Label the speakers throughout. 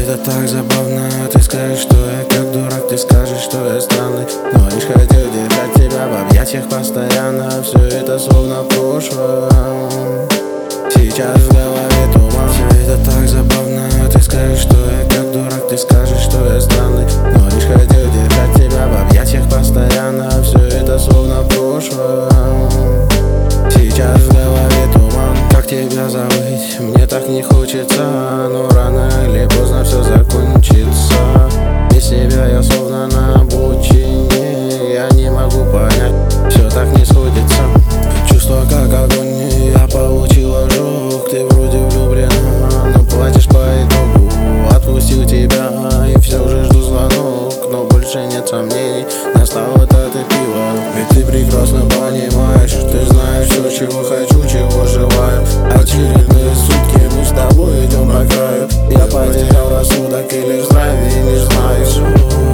Speaker 1: это так забавно. Ты скажешь, что я как дурак, ты скажешь, что я странный, но лишь хотел держать тебя в объятиях постоянно. Все это словно прошлое, сейчас в голове туман. Все это так забавно. Ты скажешь, что я как дурак, ты скажешь, что я странный, но лишь хотел держать тебя в объятиях постоянно. Все это словно прошлое, сейчас в голове туман. Как тебя забыть, мне так не хочется, но рано или поздно все закончится. Без тебя я словно на обочине, я не могу понять, все так не сходится. Чувство как огонь, я получил ожог. Ты вроде влюблена, но плачешь по итогу. Отпустил тебя и все же жду звонок, но больше нет сомнений, настал этот эпилог. Ведь ты прекрасно понимаешь, ты знаешь все, чего хочу, чего желаю. Очередные сутки мы с тобой идем по краю. Я потерял рассудок или в здравии, не знаю.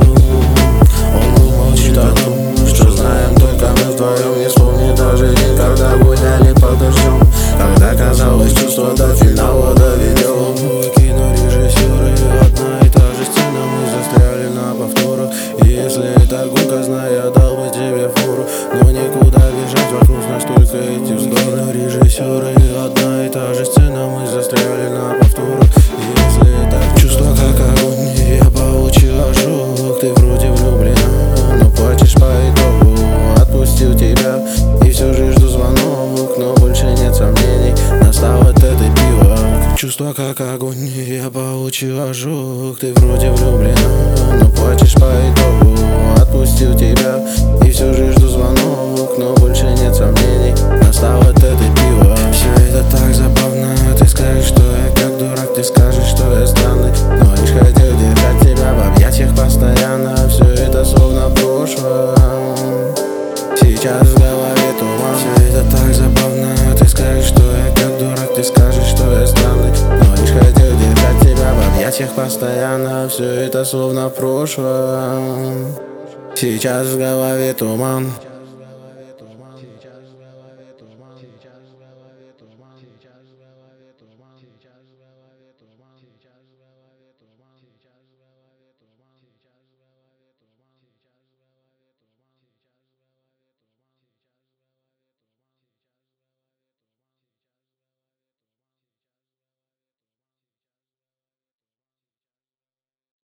Speaker 1: Он молчит о том, что знаем только мы вдвоем. Не вспомни даже день, когда гуляли под дождем, когда казалось, чувство до финала доведем. Кинорежиссеры, одна и та же сцена, мы застряли на повторах. И если это гонка, знаю, я дал бы тебе фору, но никуда бежать, вокруг нас только эти взгляды. Кинорежиссеры, одна и та же сцена, мы застряли на повторах. И если это чувство как огонь, я получил ожог. Ты вроде влюблена, но плачешь по итогу. Отпустил тебя и все же жду звонок, но больше нет сомнений, настал этот эпилог. Чувство как огонь, я получил ожог. Ты вроде влюблена, но плачешь по итогу. Отпустил тебя и все же жду звонок, но больше нет сомнений, настал этот эпилог. Все это так забавно. Ты скажешь, что я как дурак, ты скажешь, что я странный, но лишь хотел держать тебя в объятиях постоянно. Все это словно прошлое, сейчас в голове туман. Все это так забавно. Ты скажешь, что я как дурак, ты скажешь, что я странный, но лишь хотел держать тебя в объятиях постоянно. Все это словно прошлое, сейчас в голове туман.